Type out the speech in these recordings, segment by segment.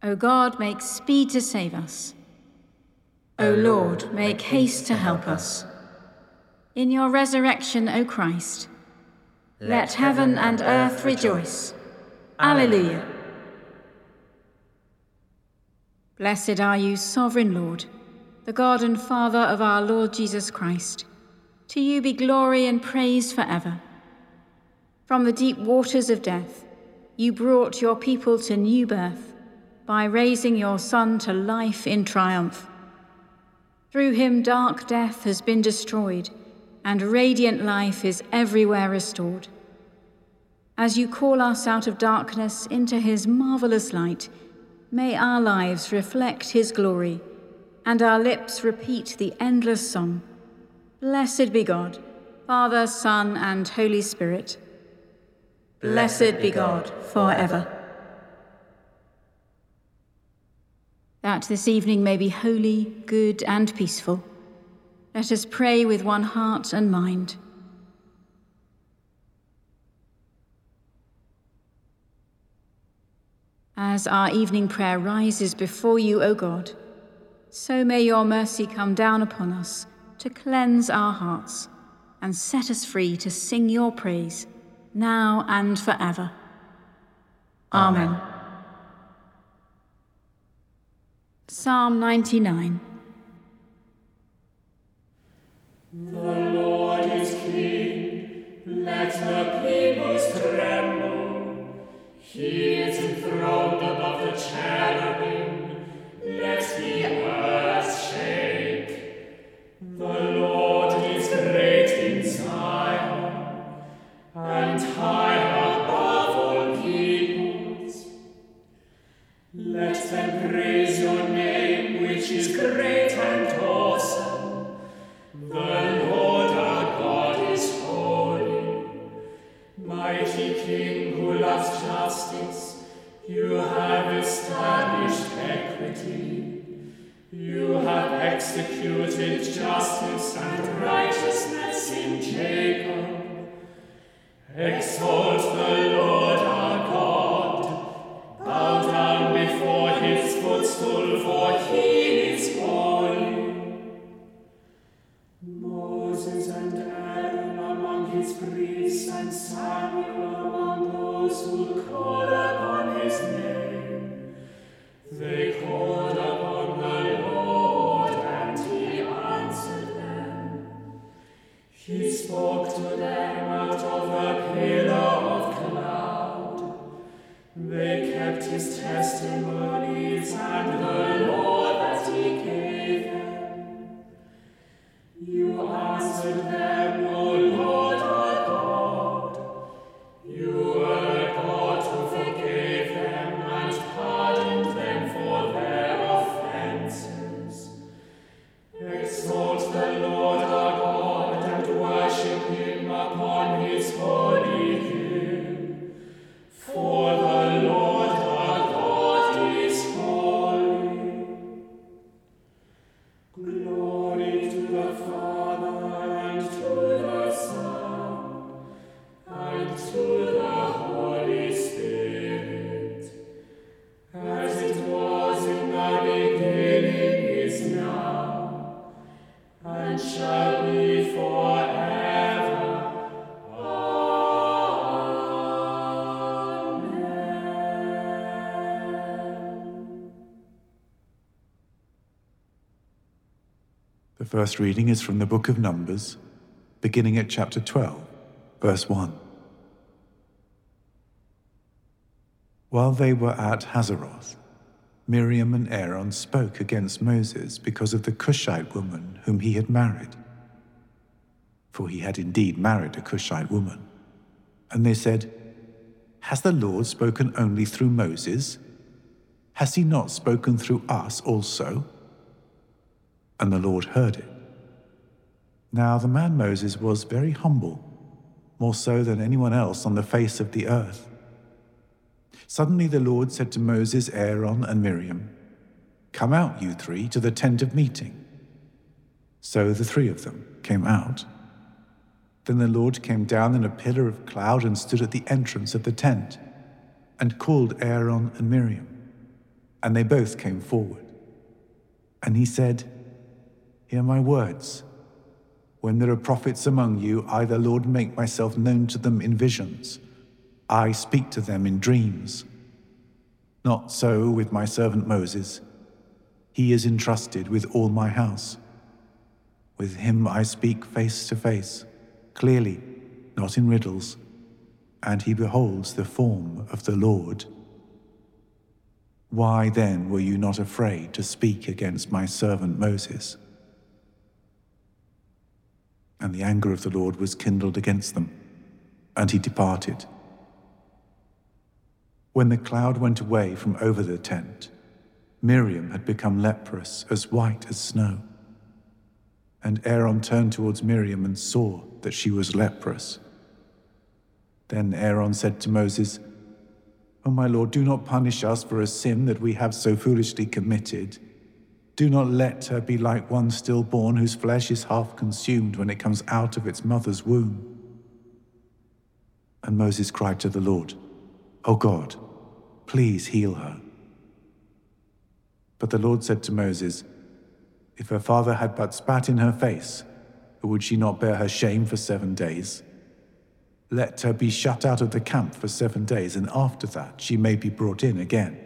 O God, make speed to save us. O Lord, make haste to help us. In your resurrection, O Christ, let heaven and earth rejoice. Alleluia. Blessed are you, sovereign Lord, the God and Father of our Lord Jesus Christ. To you be glory and praise forever. From the deep waters of death, you brought your people to new birth by raising your Son to life in triumph. Through him, dark death has been destroyed, and radiant life is everywhere restored. As you call us out of darkness into his marvelous light, may our lives reflect his glory, and our lips repeat the endless song. Blessed be God, Father, Son, and Holy Spirit. Blessed be God forever. That this evening may be holy, good, and peaceful, let us pray with one heart and mind. As our evening prayer rises before you, O God, so may your mercy come down upon us to cleanse our hearts and set us free to sing your praise, now and forever. Amen. Psalm 99. The Lord is King, let the peoples tremble. He is enthroned above the cherubim, let the earth shake. The Lord is great in Zion, and high above all peoples. Let them praise your name, which is great and awesome. The Lord our God is holy. Mighty King who loves justice, you have established equity. You have executed justice and righteousness in Jacob. Exalt the Lord our God. Bow down before his footstool, for he is holy. Moses and Aaron among his priests, and Samuel among those who call upon his name. They called upon the Lord, and he answered them. He spoke to them out of a pillar of cloud. They kept his testimonies and the law that he gave them. You answered them, O Lord our God. You were a God who forgave them and pardoned them for their offenses. Exalt the Lord our God and worship him upon his holy hill. For the Lord our God is holy. Glory to the Father, and to the Son, and to the Holy Spirit, as it was in the beginning, is now, and shall be forever. Amen. The first reading is from the book of Numbers, beginning at chapter 12, verse 1. While they were at Hazeroth, Miriam and Aaron spoke against Moses because of the Cushite woman whom he had married. For he had indeed married a Cushite woman. And they said, "Has the Lord spoken only through Moses? Has he not spoken through us also?" And the Lord heard it. Now the man Moses was very humble, more so than anyone else on the face of the earth. Suddenly the Lord said to Moses, Aaron, and Miriam, "Come out, you three, to the tent of meeting." So the three of them came out. Then the Lord came down in a pillar of cloud and stood at the entrance of the tent, and called Aaron and Miriam. And they both came forward. And he said, "Hear my words. When there are prophets among you, I, the Lord, make myself known to them in visions. I speak to them in dreams. Not so with my servant Moses. He is entrusted with all my house. With him I speak face to face, clearly, not in riddles, and he beholds the form of the Lord. Why then were you not afraid to speak against my servant Moses?" And the anger of the Lord was kindled against them, and he departed. When the cloud went away from over the tent, Miriam had become leprous, as white as snow. And Aaron turned towards Miriam and saw that she was leprous. Then Aaron said to Moses, "O my Lord, do not punish us for a sin that we have so foolishly committed. Do not let her be like one stillborn whose flesh is half consumed when it comes out of its mother's womb." And Moses cried to the Lord, "O God, please heal her." But the Lord said to Moses, "If her father had but spat in her face, would she not bear her shame for 7 days? Let her be shut out of the camp for 7 days, and after that she may be brought in again."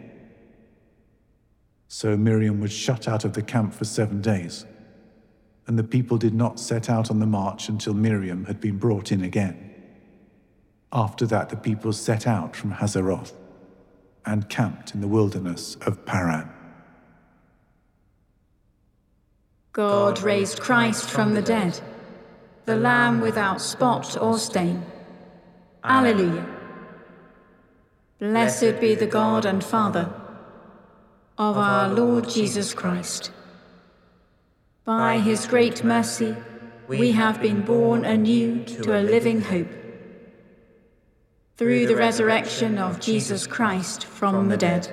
So Miriam was shut out of the camp for 7 days, and the people did not set out on the march until Miriam had been brought in again. After that the people set out from Hazeroth and camped in the wilderness of Paran. God raised Christ from the dead, the Lamb without spot or stain. Alleluia. Blessed be the God and Father of our Lord Jesus Christ. By his great mercy, we have been born anew to a living hope, through the resurrection of Jesus Christ from the dead,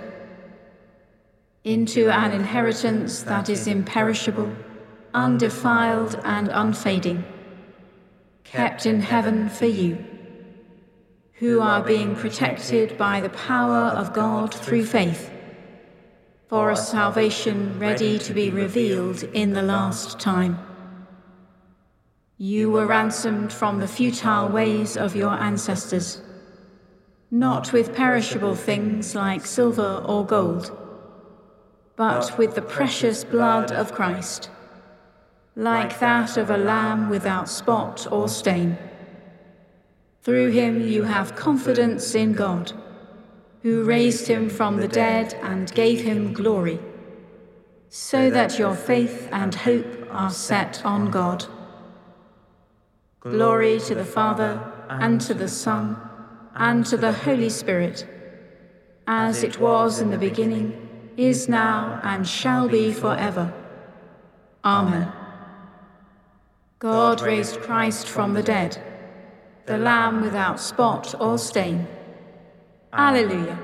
into an inheritance that is imperishable, undefiled and unfading, kept in heaven for you, who are being protected by the power of God through faith, for a salvation ready to be revealed in the last time. You were ransomed from the futile ways of your ancestors, not with perishable things like silver or gold, but with the precious blood of Christ, like that of a lamb without spot or stain. Through him you have confidence in God, who raised him from the dead and gave him glory, so that your faith and hope are set on God. Glory to the Father, and to the Son, and to the Holy Spirit, as it was in the beginning, is now, and shall be forever. Amen. God raised Christ from the dead, the Lamb without spot or stain. Alleluia.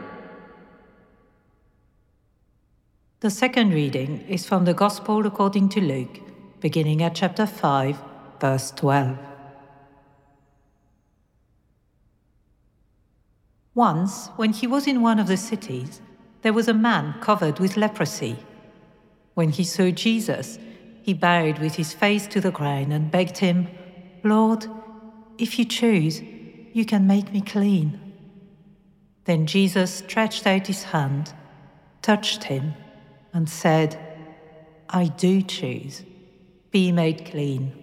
The second reading is from the Gospel according to Luke, beginning at chapter 5, verse 12. Once, when he was in one of the cities, there was a man covered with leprosy. When he saw Jesus, he bowed with his face to the ground and begged him, "Lord, if you choose, you can make me clean." Then Jesus stretched out his hand, touched him, and said, "I do choose. Be made clean."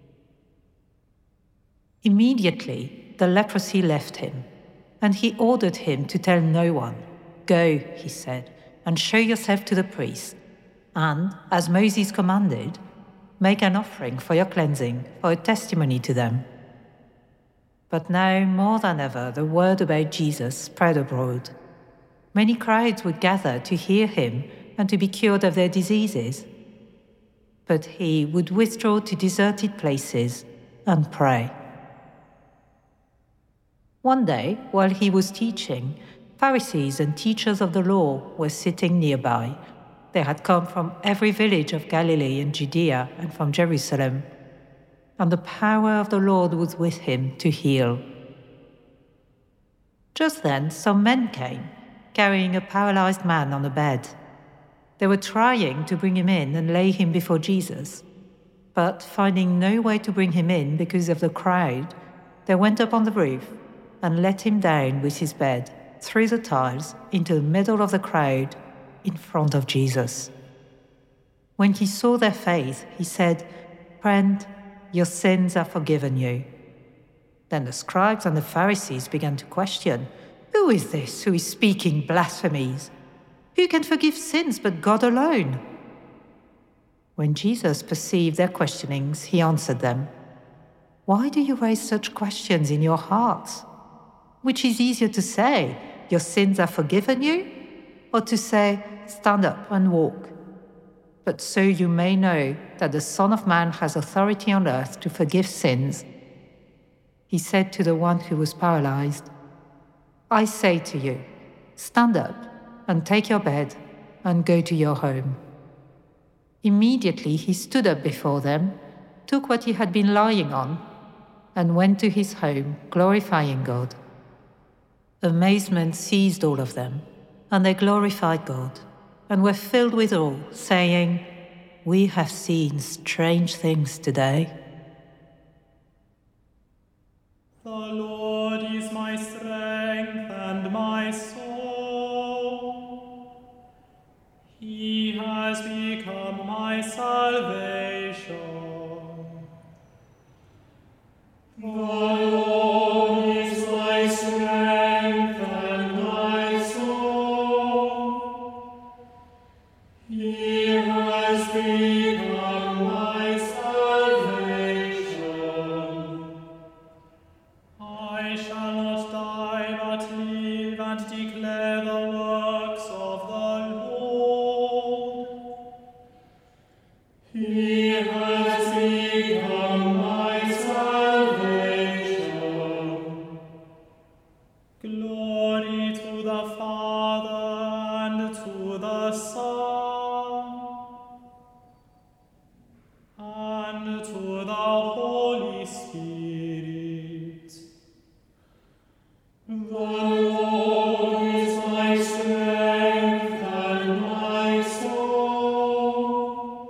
Immediately, the leprosy left him, and he ordered him to tell no one. "Go," he said, "and show yourself to the priest, and, as Moses commanded, make an offering for your cleansing, for a testimony to them." But now, more than ever, the word about Jesus spread abroad. Many crowds would gather to hear him and to be cured of their diseases. But he would withdraw to deserted places and pray. One day, while he was teaching, Pharisees and teachers of the law were sitting nearby. They had come from every village of Galilee and Judea and from Jerusalem, and the power of the Lord was with him to heal. Just then some men came, carrying a paralyzed man on a bed. They were trying to bring him in and lay him before Jesus. But finding no way to bring him in because of the crowd, they went up on the roof and let him down with his bed through the tiles into the middle of the crowd in front of Jesus. When he saw their faith, he said, "Friend, your sins are forgiven you." Then the scribes and the Pharisees began to question, "Who is this who is speaking blasphemies? Who can forgive sins but God alone?" When Jesus perceived their questionings, he answered them, "Why do you raise such questions in your hearts? Which is easier to say, 'Your sins are forgiven you,' or to say, 'Stand up and walk'? But so you may know that the Son of Man has authority on earth to forgive sins." He said to the one who was paralyzed, "I say to you, stand up and take your bed and go to your home." Immediately he stood up before them, took what he had been lying on, and went to his home, glorifying God. Amazement seized all of them, and they glorified God, and were filled with awe, saying, "We have seen strange things today." The Lord is my strength and my soul. He has become my salvation. The Lord is my strength and my soul. He has become my salvation. I shall not die, but live and declare the works of the Lord. He has become my salvation. Glory to the Father and to the Son and to the Holy Spirit. The Lord is my strength and my soul.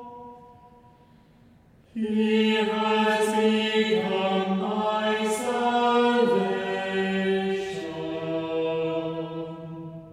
He has become my salvation.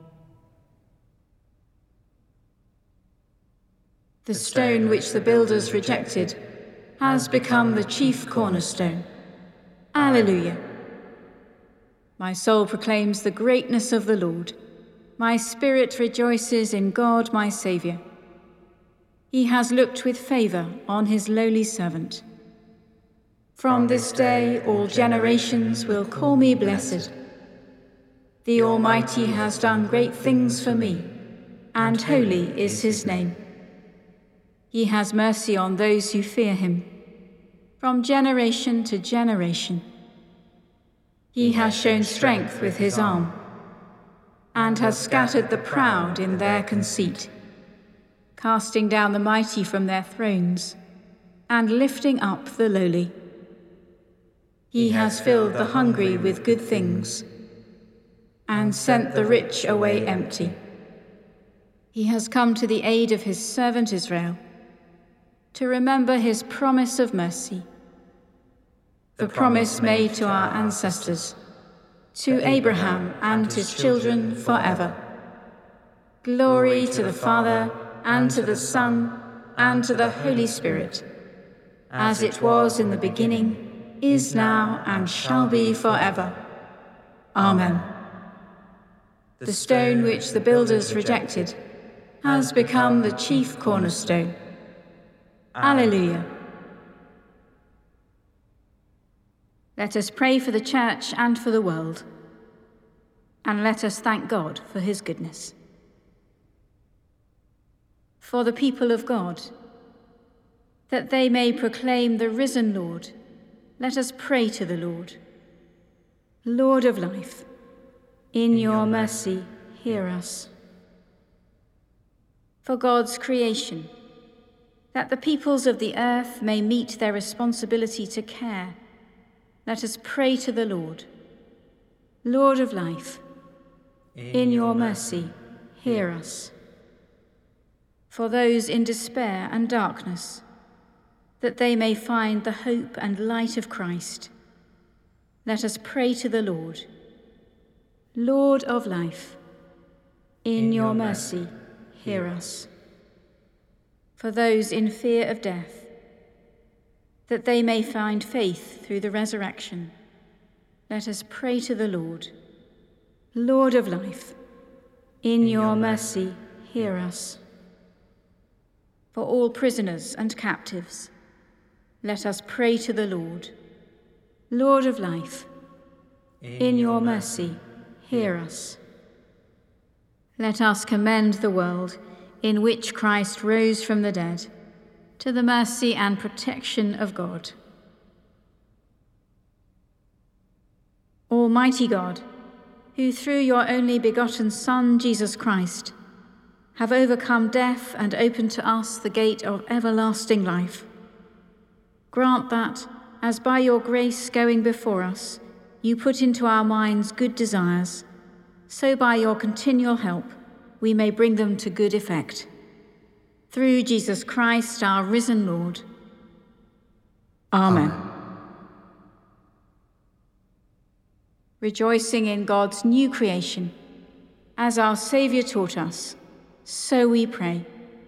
The stone which the builders rejected has become the chief cornerstone. Alleluia. My soul proclaims the greatness of the Lord. My spirit rejoices in God my Saviour. He has looked with favour on his lowly servant. From this day all generations will call me blessed. The Almighty has done great things for me, and holy is his name. He has mercy on those who fear him, from generation to generation. He has shown strength with his arm, and has scattered the proud in their conceit, casting down the mighty from their thrones, and lifting up the lowly. He has filled the hungry with good things, and sent the rich away empty. He has come to the aid of his servant Israel, to remember his promise of mercy, the promise made to our ancestors, to Abraham and his children forever. Glory to the Father, and to the Son, and to the Holy Spirit, as it was in the beginning, is now, and shall be forever. Amen. The stone which the builders rejected has become the chief cornerstone. Alleluia. Let us pray for the Church and for the world, and let us thank God for his goodness. For the people of God, that they may proclaim the risen Lord, let us pray to the Lord. Lord of life, in your mercy, hear us. For God's creation, that the peoples of the earth may meet their responsibility to care, let us pray to the Lord. Lord of life, in your mercy, hear us. For those in despair and darkness, that they may find the hope and light of Christ, let us pray to the Lord. Lord of life, in your mercy, hear us. For those in fear of death, that they may find faith through the resurrection, let us pray to the Lord. Lord of life, in your mercy, hear us. For all prisoners and captives, let us pray to the Lord. Lord of life, in your mercy, hear us. Let us commend the world in which Christ rose from the dead, to the mercy and protection of God. Almighty God, who through your only begotten Son, Jesus Christ, have overcome death and opened to us the gate of everlasting life, grant that, as by your grace going before us, you put into our minds good desires, so by your continual help we may bring them to good effect. Through Jesus Christ, our risen Lord. Amen. Rejoicing in God's new creation, as our Saviour taught us, so we pray.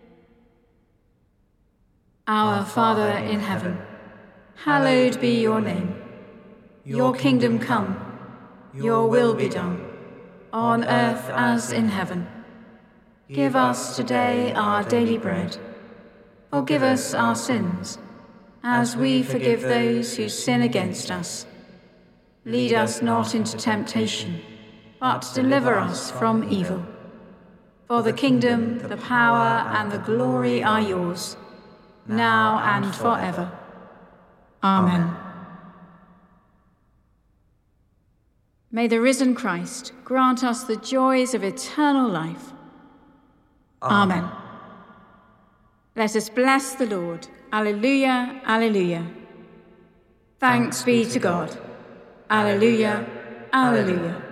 Our Father in heaven, hallowed be your name. Your kingdom come, your will be done, on earth as in heaven. Give us today our daily bread. Forgive us our sins, as we forgive those who sin against us. Lead us not into temptation, but deliver us from evil. For the kingdom, the power, and the glory are yours, now and forever. Amen. May the risen Christ grant us the joys of eternal life. Amen. Let us bless the Lord. Alleluia, alleluia. Thanks be to God. Alleluia, alleluia.